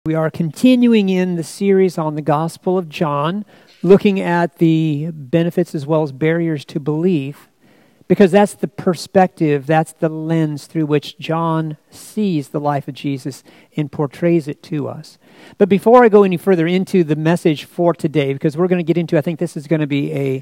We are continuing in the series on the Gospel of John, looking at the benefits as well as barriers to belief, because that's the perspective, that's the lens through which John sees the life of Jesus and portrays it to us. But before I go any further into the message for today, because we're going to get into, I think this is going to be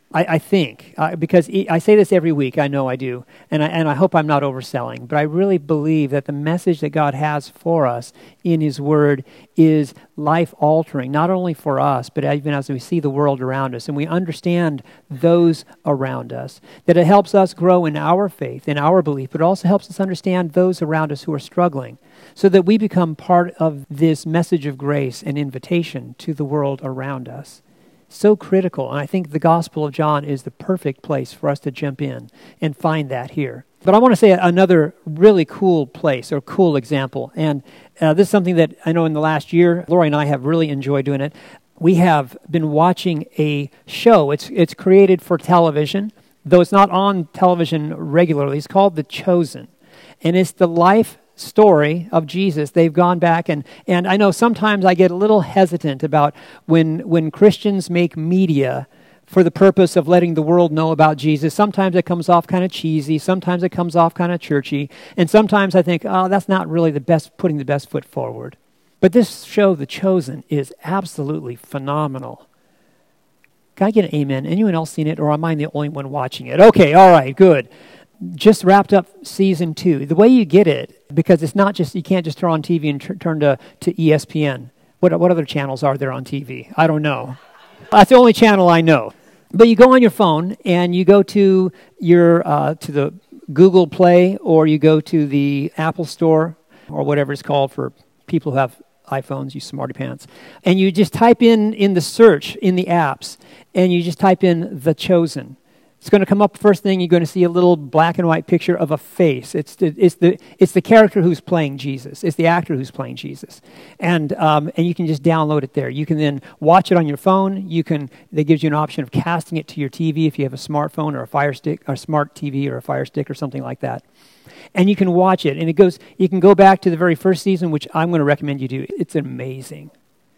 because I say this every week, I know I do, and I hope I'm not overselling, but I really believe that the message that God has for us in His Word is life-altering, not only for us, but even as we see the world around us, and we understand those around us, that it helps us grow in our faith, in our belief, but it also helps us understand those around us who are struggling, so that we become part of this message of grace and invitation to the world around us. So critical, and I think the Gospel of John is the perfect place for us to jump in and find that here. But I want to say another really cool place or cool example, and this is something that I know in the last year, Lori and I have really enjoyed doing it. We have been watching a show. It's created for television, though it's not on television regularly. It's called The Chosen, and it's the life story of Jesus. They've gone back and I know sometimes I get a little hesitant about when Christians make media for the purpose of letting the world know about Jesus. Sometimes it comes off kind of cheesy, sometimes it comes off kind of churchy, and sometimes I think, oh, that's not really putting the best foot forward. But this show, The Chosen, is absolutely phenomenal. Can I get an amen? Anyone else seen it, or am I the only one watching it? Okay, all right, good. Just wrapped up season 2. The way you get it, because it's not just, you can't just turn on TV and turn to ESPN. What other channels are there on TV? I don't know. That's the only channel I know. But you go on your phone and you go to your to the Google Play, or you go to the Apple Store, or whatever it's called for people who have iPhones, you smarty pants. And you just type in the search, in the apps, and you just type in The Chosen. It's going to come up first thing. You're going to see a little black and white picture of a face. It's the character who's playing Jesus. It's the actor who's playing Jesus, and you can just download it there. You can then watch it on your phone. That gives you an option of casting it to your TV if you have a smartphone or a Fire Stick, or smart TV or a Fire Stick or something like that, and you can watch it. And you can go back to the very first season, which I'm going to recommend you do. It's amazing.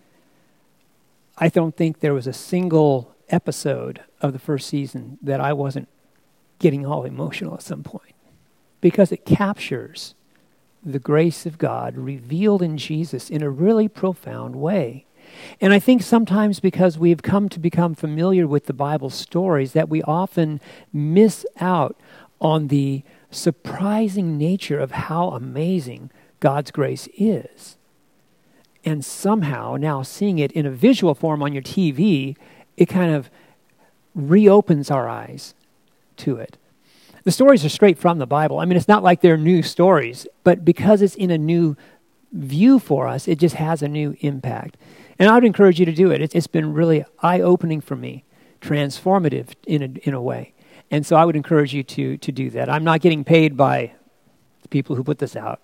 I don't think there was a single episode of the first season that I wasn't getting all emotional at some point, because it captures the grace of God revealed in Jesus in a really profound way. And I think sometimes because we've come to become familiar with the Bible stories, that we often miss out on the surprising nature of how amazing God's grace is. And somehow now seeing it in a visual form on your TV, it kind of reopens our eyes to it. The stories are straight from the Bible. I mean, it's not like they're new stories, but because it's in a new view for us, it just has a new impact. And I would encourage you to do it. It's been really eye-opening for me, transformative in a way. And so I would encourage you to do that. I'm not getting paid by the people who put this out.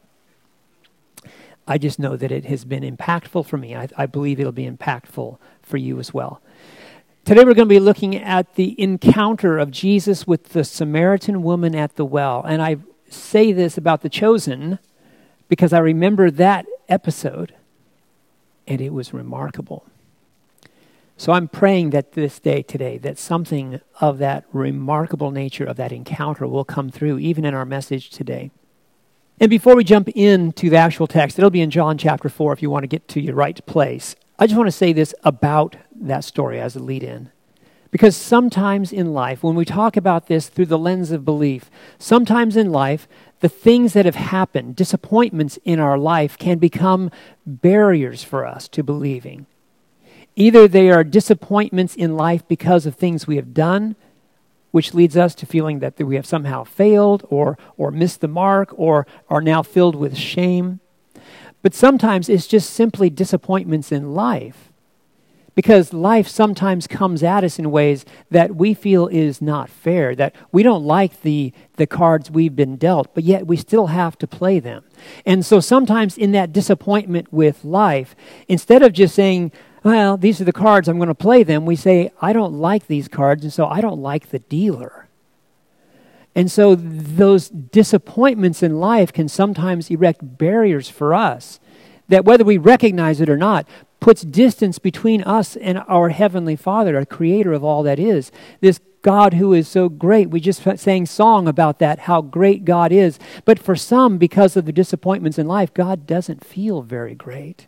I just know that it has been impactful for me. I believe it'll be impactful for you as well. Today we're going to be looking at the encounter of Jesus with the Samaritan woman at the well. And I say this about The Chosen because I remember that episode, and it was remarkable. So I'm praying that today, that something of that remarkable nature of that encounter will come through, even in our message today. And before we jump into the actual text, it'll be in John chapter 4 if you want to get to your right place. I just want to say this about that story as a lead-in. Because sometimes in life, when we talk about this through the lens of belief, sometimes in life, the things that have happened, disappointments in our life, can become barriers for us to believing. Either they are disappointments in life because of things we have done, which leads us to feeling that we have somehow failed or missed the mark or are now filled with shame. But sometimes it's just simply disappointments in life, because life sometimes comes at us in ways that we feel is not fair, that we don't like the cards we've been dealt, but yet we still have to play them. And so sometimes in that disappointment with life, instead of just saying, well, these are the cards, I'm going to play them, we say, I don't like these cards, and so I don't like the dealer. And so those disappointments in life can sometimes erect barriers for us that whether we recognize it or not, puts distance between us and our Heavenly Father, our Creator of all that is. This God who is so great. We just sang song about that, how great God is. But for some, because of the disappointments in life, God doesn't feel very great.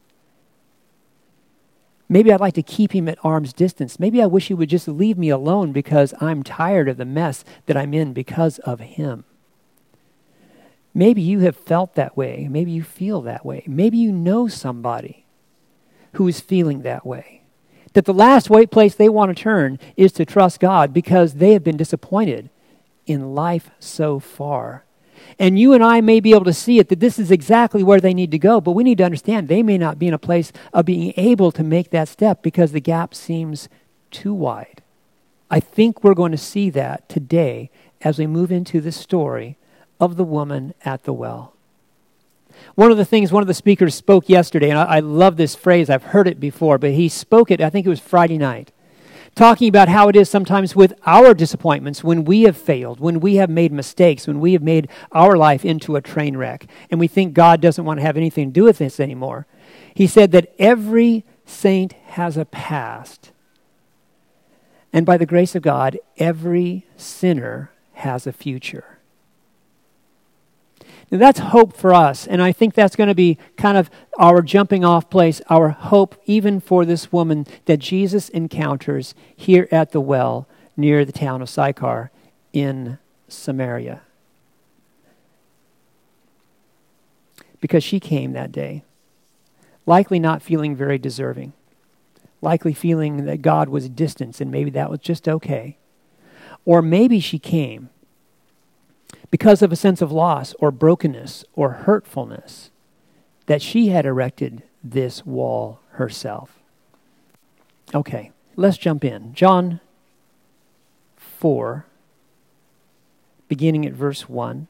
Maybe I'd like to keep him at arm's distance. Maybe I wish he would just leave me alone because I'm tired of the mess that I'm in because of him. Maybe you have felt that way. Maybe you feel that way. Maybe you know somebody who is feeling that way. That the last place they want to turn is to trust God because they have been disappointed in life so far. And you and I may be able to see it, that this is exactly where they need to go, but we need to understand they may not be in a place of being able to make that step because the gap seems too wide. I think we're going to see that today as we move into the story of the woman at the well. One of the speakers spoke yesterday, and I love this phrase, I've heard it before, but he spoke it, I think it was Friday night, talking about how it is sometimes with our disappointments when we have failed, when we have made mistakes, when we have made our life into a train wreck, and we think God doesn't want to have anything to do with this anymore. He said that every saint has a past, and by the grace of God, every sinner has a future. Now that's hope for us, and I think that's going to be kind of our jumping off place, our hope even for this woman that Jesus encounters here at the well near the town of Sychar in Samaria. Because she came that day, likely not feeling very deserving, likely feeling that God was distant and maybe that was just okay. Or maybe she came because of a sense of loss or brokenness or hurtfulness that she had erected this wall herself. Okay, let's jump in. John 4, beginning at verse 1.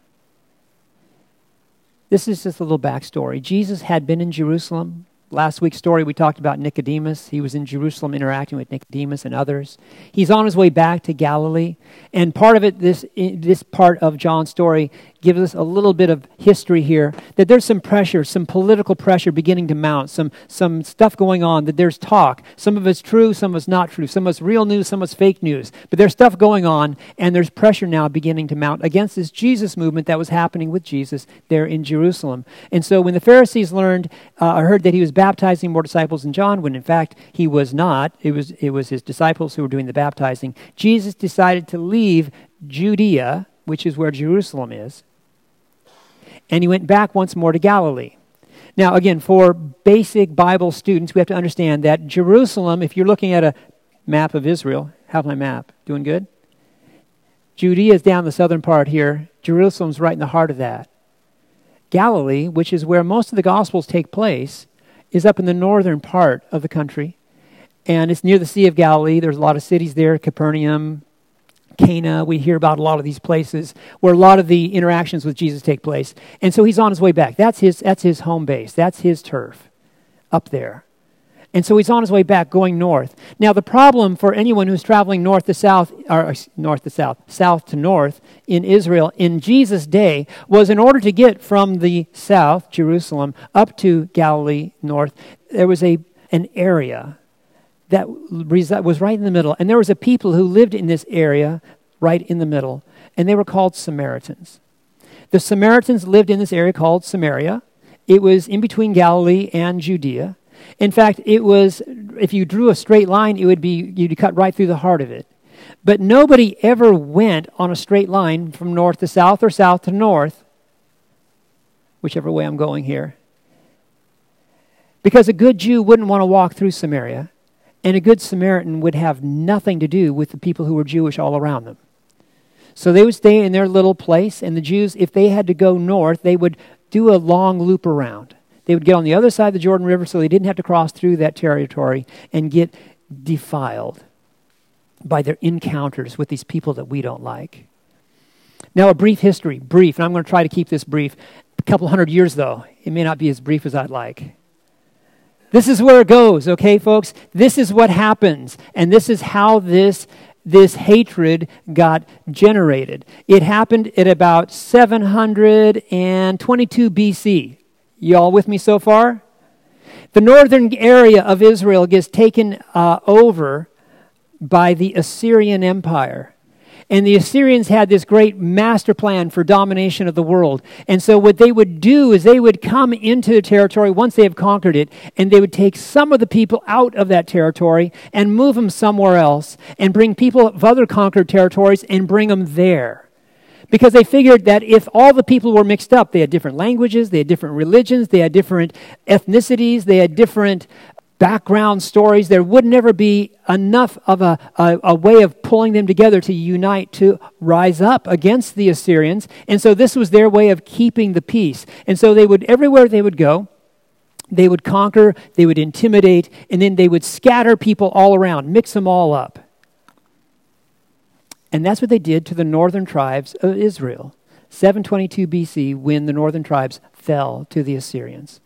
This is just a little backstory. Jesus had been in Jerusalem. Last week's story, we talked about Nicodemus. He was in Jerusalem interacting with Nicodemus and others. He's on his way back to Galilee. And part of it, this part of John's story gives us a little bit of history here, that there's some pressure, some political pressure beginning to mount, some stuff going on, that there's talk. Some of it's true, some of it's not true. Some of it's real news, some of it's fake news. But there's stuff going on, and there's pressure now beginning to mount against this Jesus movement that was happening with Jesus there in Jerusalem. And so when the Pharisees heard that he was baptizing more disciples than John, when in fact he was not, it was his disciples who were doing the baptizing, Jesus decided to leave Judea, which is where Jerusalem is, and he went back once more to Galilee. Now, again, for basic Bible students, we have to understand that Jerusalem, if you're looking at a map of Israel, how's my map? Doing good? Judea is down the southern part here. Jerusalem's right in the heart of that. Galilee, which is where most of the Gospels take place, is up in the northern part of the country. And it's near the Sea of Galilee. There's a lot of cities there, Capernaum, Cana. We hear about a lot of these places where a lot of the interactions with Jesus take place. And so he's on his way back. That's his home base. That's his turf up there. And so he's on his way back going north. Now the problem for anyone who's traveling south to north in Israel in Jesus' day was in order to get from the south, Jerusalem, up to Galilee north, there was an area that was right in the middle. And there was a people who lived in this area right in the middle, and they were called Samaritans. The Samaritans lived in this area called Samaria. It was in between Galilee and Judea. In fact, it was, if you drew a straight line, you'd cut right through the heart of it. But nobody ever went on a straight line from north to south or south to north, whichever way I'm going here. Because a good Jew wouldn't want to walk through Samaria, and a good Samaritan would have nothing to do with the people who were Jewish all around them. So they would stay in their little place, and the Jews, if they had to go north, they would do a long loop around. They would get on the other side of the Jordan River so they didn't have to cross through that territory and get defiled by their encounters with these people that we don't like. Now, a brief history, and I'm going to try to keep this brief. A couple hundred years, though. It may not be as brief as I'd like. This is where it goes, okay, folks? This is what happens, and this is how this hatred got generated. It happened at about 722 BC. You all with me so far? The northern area of Israel gets taken over by the Assyrian Empire. And the Assyrians had this great master plan for domination of the world. And so what they would do is they would come into the territory once they have conquered it, and they would take some of the people out of that territory and move them somewhere else, and bring people of other conquered territories and bring them there. Because they figured that if all the people were mixed up, they had different languages, they had different religions, they had different ethnicities, they had different background stories, there would never be enough of a way of pulling them together to unite, to rise up against the Assyrians. And so this was their way of keeping the peace. And so they would, everywhere they would go, they would conquer, they would intimidate, and then they would scatter people all around, mix them all up. And that's what they did to the northern tribes of Israel, 722 BC, when the northern tribes fell to the Assyrians.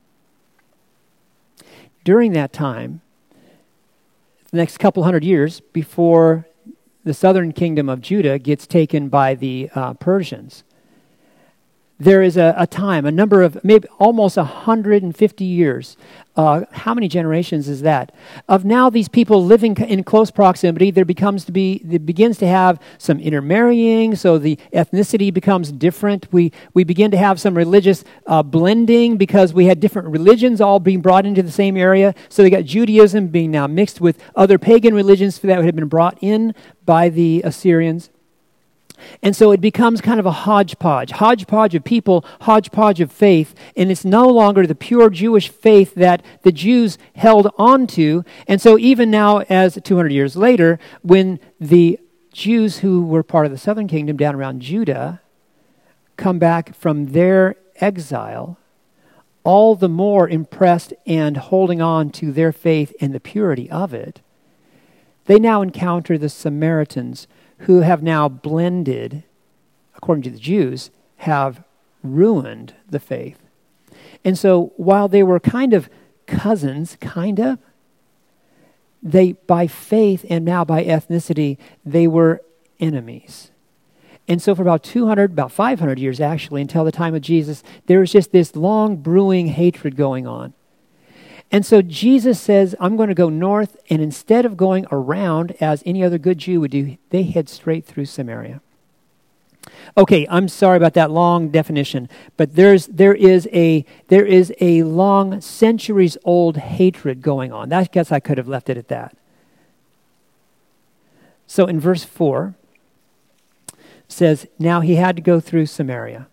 During that time, the next couple hundred years before the southern kingdom of Judah gets taken by the Persians, there is a time, a number of maybe almost 150 years. How many generations is that? Of now these people living in close proximity, there begins to have some intermarrying, so the ethnicity becomes different. We begin to have some religious blending because we had different religions all being brought into the same area. So they got Judaism being now mixed with other pagan religions that had been brought in by the Assyrians. And so it becomes kind of a hodgepodge of people, hodgepodge of faith, and it's no longer the pure Jewish faith that the Jews held on to. And so even now, as 200 years later, when the Jews who were part of the southern kingdom down around Judah come back from their exile, all the more impressed and holding on to their faith and the purity of it, they now encounter the Samaritans, who have now blended, according to the Jews, have ruined the faith. And so while they were kind of cousins, they, by faith and now by ethnicity, they were enemies. And so for about 500 years actually, until the time of Jesus, there was just this long brewing hatred going on. And so Jesus says, I'm going to go north, and instead of going around as any other good Jew would do, they head straight through Samaria. Okay, I'm sorry about that long definition, but there is a long, centuries-old hatred going on. I guess I could have left it at that. So in verse 4, it says, now he had to go through Samaria.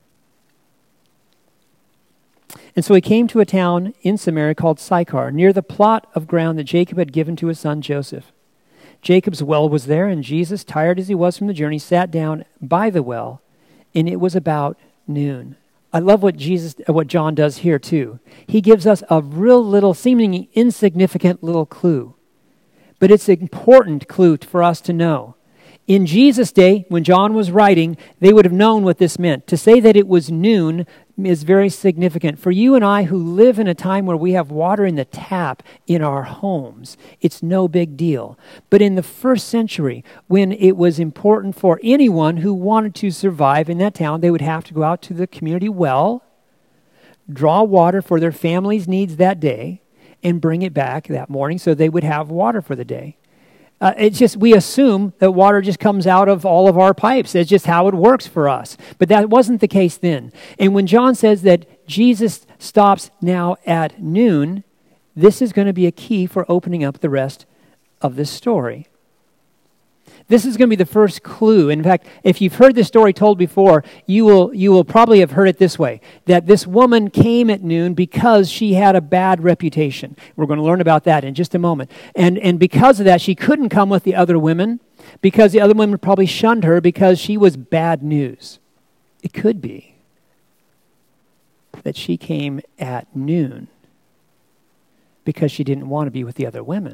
And so he came to a town in Samaria called Sychar, near the plot of ground that Jacob had given to his son Joseph. Jacob's well was there, and Jesus, tired as he was from the journey, sat down by the well, and it was about noon. I love what John does here too. He gives us a real little, seemingly insignificant little clue. But it's an important clue for us to know. In Jesus' day, when John was writing, they would have known what this meant. To say that it was noon is very significant. For you and I who live in a time where we have water in the tap in our homes, it's no big deal. But in the first century, when it was important for anyone who wanted to survive in that town, they would have to go out to the community well, draw water for their family's needs that day, and bring it back that morning so they would have water for the day. It's just, we assume that water just comes out of all of our pipes. That's just how it works for us. But that wasn't the case then. And when John says that Jesus stops now at noon, this is going to be a key for opening up the rest of this story. This is going to be the first clue. In fact, if you've heard this story told before, you will probably have heard it this way, that this woman came at noon because she had a bad reputation. We're going to learn about that in just a moment. And because of that, she couldn't come with the other women because the other women probably shunned her because she was bad news. It could be that she came at noon because she didn't want to be with the other women.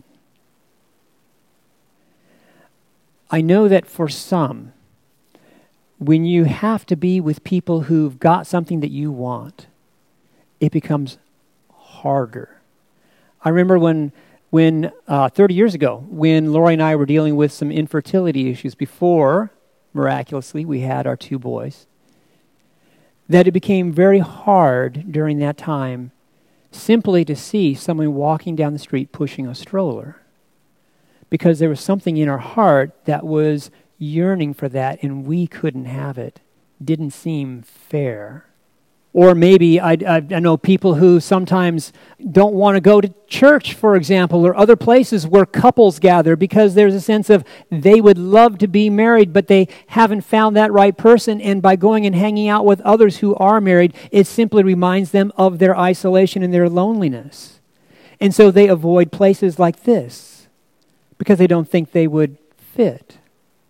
I know that for some, when you have to be with people who've got something that you want, it becomes harder. I remember when 30 years ago, when Lori and I were dealing with some infertility issues before, miraculously, we had our 2 boys, that it became very hard during that time simply to see someone walking down the street pushing a stroller. Because there was something in our heart that was yearning for that, and we couldn't have it. Didn't seem fair. Or maybe I know people who sometimes don't want to go to church, for example, or other places where couples gather because there's a sense of they would love to be married, but they haven't found that right person. And by going and hanging out with others who are married, it simply reminds them of their isolation and their loneliness. And so they avoid places like this because they don't think they would fit.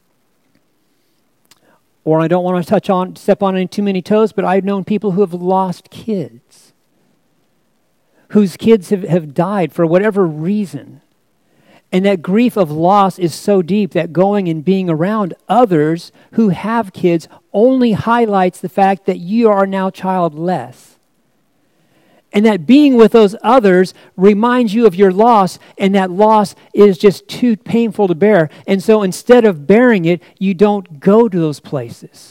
Or I don't want to step on any too many toes, but I've known people who have lost kids, whose kids have died for whatever reason. And that grief of loss is so deep that going and being around others who have kids only highlights the fact that you are now childless. And that being with those others reminds you of your loss, and that loss is just too painful to bear. And so instead of bearing it, you don't go to those places.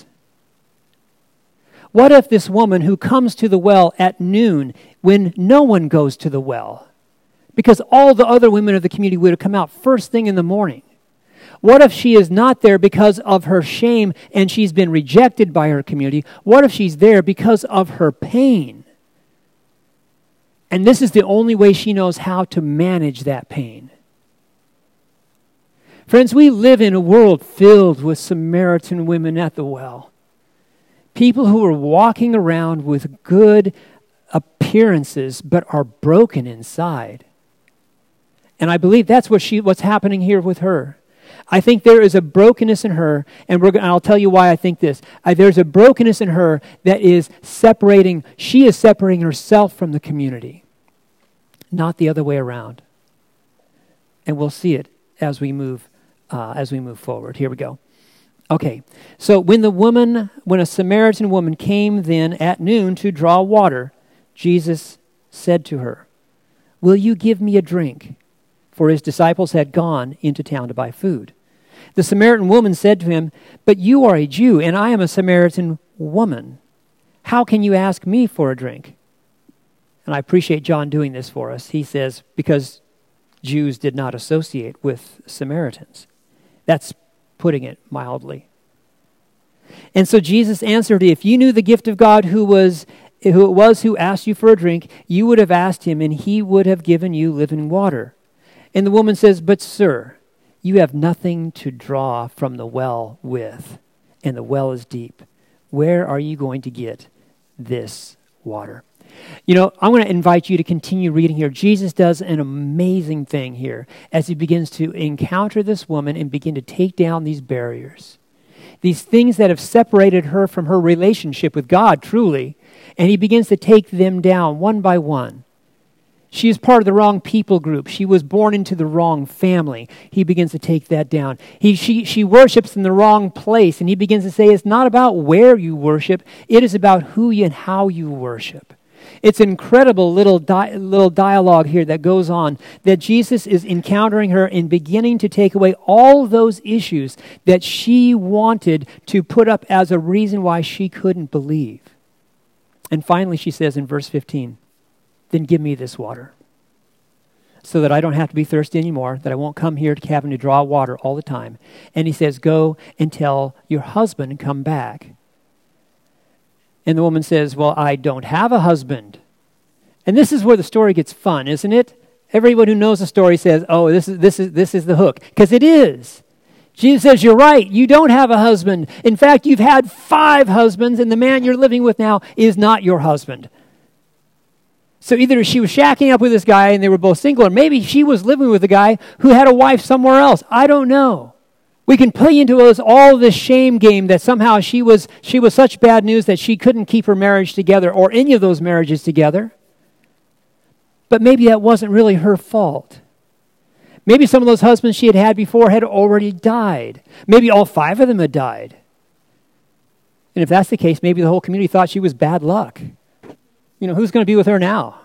What if this woman who comes to the well at noon when no one goes to the well? Because all the other women of the community would have come out first thing in the morning. What if she is not there because of her shame and she's been rejected by her community? What if she's there because of her pain? And this is the only way she knows how to manage that pain. Friends, we live in a world filled with Samaritan women at the well. People who are walking around with good appearances but are broken inside. And I believe that's what's happening here with her. I think there is a brokenness in her, and I'll tell you why I think this. There's a brokenness in her that is separating herself from the community, not the other way around. And we'll see it as we move forward. Here we go. Okay, so when a Samaritan woman came then at noon to draw water, Jesus said to her, "Will you give me a drink?" For his disciples had gone into town to buy food. The Samaritan woman said to him, "But you are a Jew, and I am a Samaritan woman. How can you ask me for a drink?" And I appreciate John doing this for us. He says, because Jews did not associate with Samaritans. That's putting it mildly. And so Jesus answered, "If you knew the gift of God who it was who asked you for a drink, you would have asked him, and he would have given you living water." And the woman says, "But sir, you have nothing to draw from the well with, and the well is deep. Where are you going to get this water?" You know, I'm going to invite you to continue reading here. Jesus does an amazing thing here as he begins to encounter this woman and begin to take down these barriers. These things that have separated her from her relationship with God, truly, and he begins to take them down one by one. She is part of the wrong people group. She was born into the wrong family. He begins to take that down. She worships in the wrong place, and he begins to say it's not about where you worship, it is about who you and how you worship. It's incredible little dialogue here that goes on, that Jesus is encountering her and beginning to take away all those issues that she wanted to put up as a reason why she couldn't believe. And finally she says in verse 15, "Then give me this water so that I don't have to be thirsty anymore, that I won't come here to having to draw water all the time." And he says, "Go and tell your husband come back." And the woman says, "Well, I don't have a husband." And this is where the story gets fun, isn't it? Everyone who knows the story says, "Oh, this is the hook," because it is. Jesus says, "You're right, you don't have a husband. In fact, you've had 5 husbands, and the man you're living with now is not your husband." So either she was shacking up with this guy and they were both single, or maybe she was living with a guy who had a wife somewhere else. I don't know. We can play into all this shame game that somehow she was such bad news that she couldn't keep her marriage together or any of those marriages together. But maybe that wasn't really her fault. Maybe some of those husbands she had had before had already died. Maybe all 5 of them had died. And if that's the case, maybe the whole community thought she was bad luck. You know, who's going to be with her now?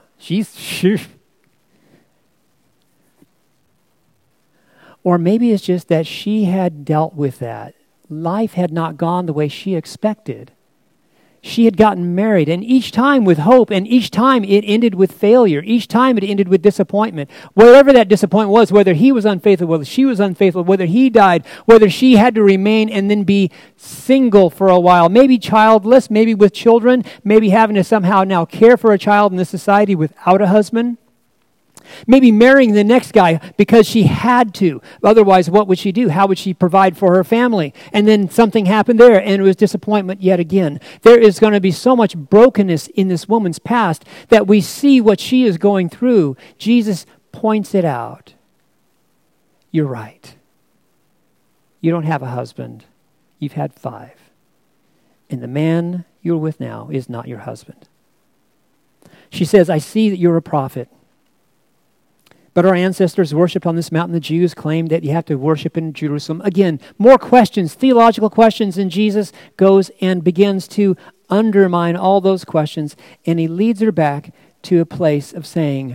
Or maybe it's just that she had dealt with that. Life had not gone the way she expected. she had gotten married, and each time with hope, and each time it ended with failure. Each time it ended with disappointment. Whatever that disappointment was, whether he was unfaithful, whether she was unfaithful, whether he died, whether she had to remain and then be single for a while, maybe childless, maybe with children, maybe having to somehow now care for a child in this society without a husband. Maybe marrying the next guy because she had to. Otherwise, what would she do? How would she provide for her family? And then something happened there, and it was disappointment yet again. There is going to be so much brokenness in this woman's past that we see what she is going through. Jesus points it out. You're right. You don't have a husband. You've had 5. And the man you're with now is not your husband. She says, I see that you're a prophet. But our ancestors worshipped on this mountain. The Jews claimed that you have to worship in Jerusalem. Again, more questions, theological questions, and Jesus goes and begins to undermine all those questions, and he leads her back to a place of saying,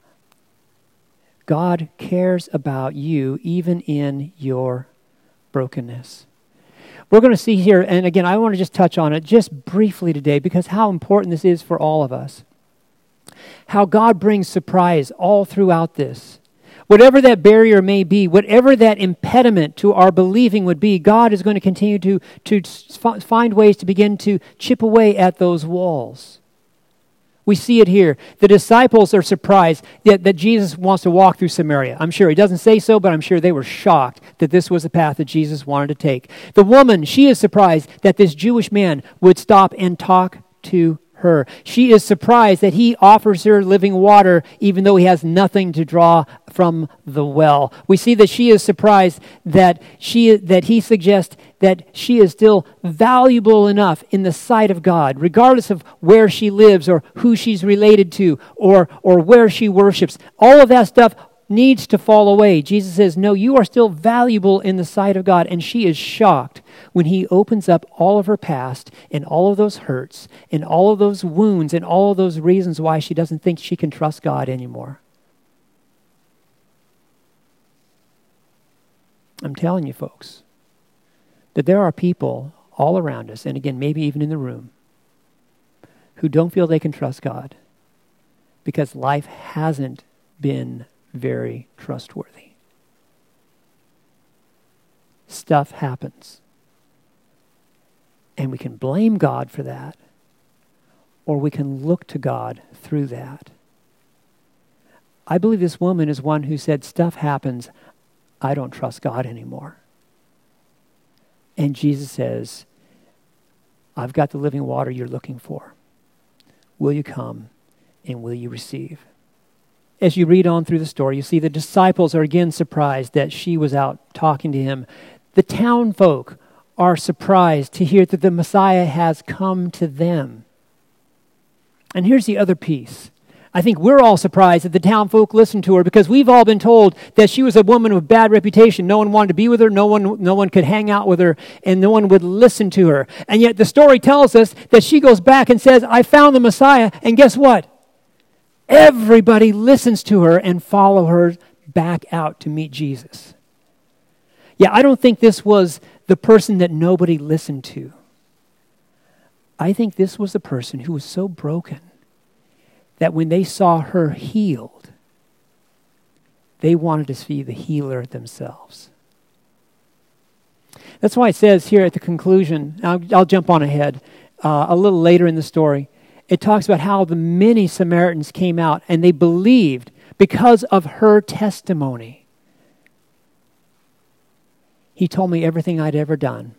God cares about you even in your brokenness. We're going to see here, and again, I want to just touch on it just briefly today because how important this is for all of us. How God brings surprise all throughout this. Whatever that barrier may be, whatever that impediment to our believing would be, God is going to continue to find ways to begin to chip away at those walls. We see it here. The disciples are surprised that Jesus wants to walk through Samaria. I'm sure he doesn't say so, but I'm sure they were shocked that this was the path that Jesus wanted to take. The woman, she is surprised that this Jewish man would stop and talk to her. She is surprised that he offers her living water even though he has nothing to draw from the well. We see that she is surprised that he suggests that she is still valuable enough in the sight of God, regardless of where she lives or who she's related to or where she worships. All of that stuff needs to fall away. Jesus says, no, you are still valuable in the sight of God. And she is shocked when he opens up all of her past and all of those hurts and all of those wounds and all of those reasons why she doesn't think she can trust God anymore. I'm telling you, folks, that there are people all around us, and again, maybe even in the room, who don't feel they can trust God because life hasn't been very trustworthy. Stuff happens. And we can blame God for that, or we can look to God through that. I believe this woman is one who said, stuff happens, I don't trust God anymore. And Jesus says, I've got the living water you're looking for. Will you come and will you receive? As you read on through the story, you see the disciples are again surprised that she was out talking to him. The town folk are surprised to hear that the Messiah has come to them. And here's the other piece. I think we're all surprised that the town folk listened to her because we've all been told that she was a woman with bad reputation. No one wanted to be with her. No one could hang out with her, and no one would listen to her. And yet the story tells us that she goes back and says, I found the Messiah, and guess what? Everybody listens to her and follow her back out to meet Jesus. Yeah, I don't think this was the person that nobody listened to. I think this was the person who was so broken that when they saw her healed, they wanted to see the healer themselves. That's why it says here at the conclusion, I'll jump on ahead, a little later in the story, it talks about how the many Samaritans came out and they believed because of her testimony. He told me everything I'd ever done.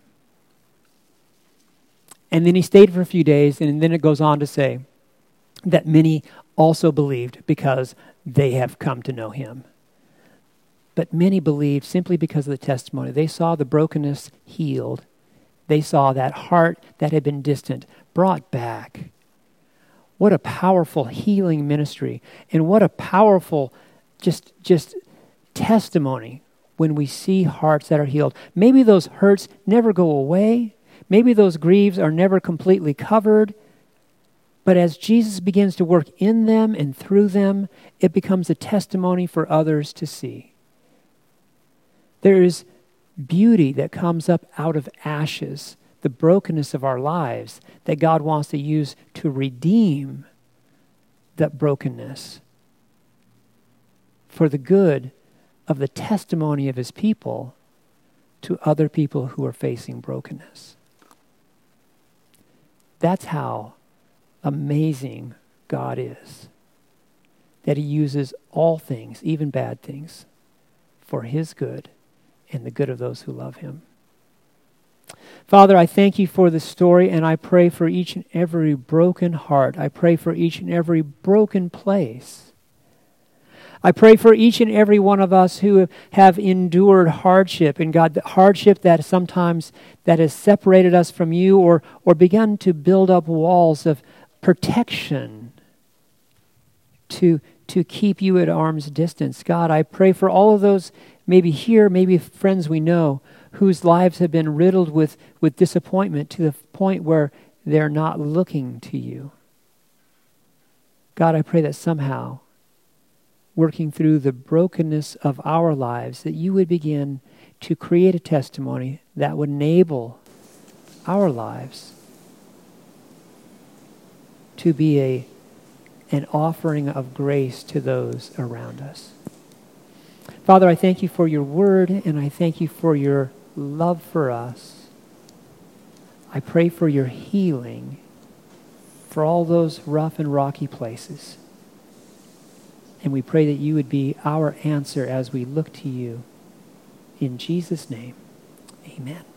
And then he stayed for a few days, and then it goes on to say that many also believed because they have come to know him. But many believed simply because of the testimony. They saw the brokenness healed. They saw that heart that had been distant brought back. What a powerful healing ministry, and what a powerful just testimony when we see hearts that are healed. Maybe those hurts never go away. Maybe those griefs are never completely covered. But as Jesus begins to work in them and through them, it becomes a testimony for others to see. There is beauty that comes up out of ashes the brokenness of our lives that God wants to use to redeem that brokenness for the good of the testimony of his people to other people who are facing brokenness. That's how amazing God is. That he uses all things, even bad things, for his good and the good of those who love him. Father, I thank you for the story, and I pray for each and every broken heart. I pray for each and every broken place. I pray for each and every one of us who have endured hardship, and God, the hardship that sometimes that has separated us from you or begun to build up walls of protection to keep you at arm's distance. God, I pray for all of those, maybe here, maybe friends we know, whose lives have been riddled with disappointment to the point where they're not looking to you. God, I pray that somehow, working through the brokenness of our lives, that you would begin to create a testimony that would enable our lives to be an offering of grace to those around us. Father, I thank you for your word, and I thank you for your love for us. I pray for your healing for all those rough and rocky places. And we pray that you would be our answer as we look to you. In Jesus' name, amen.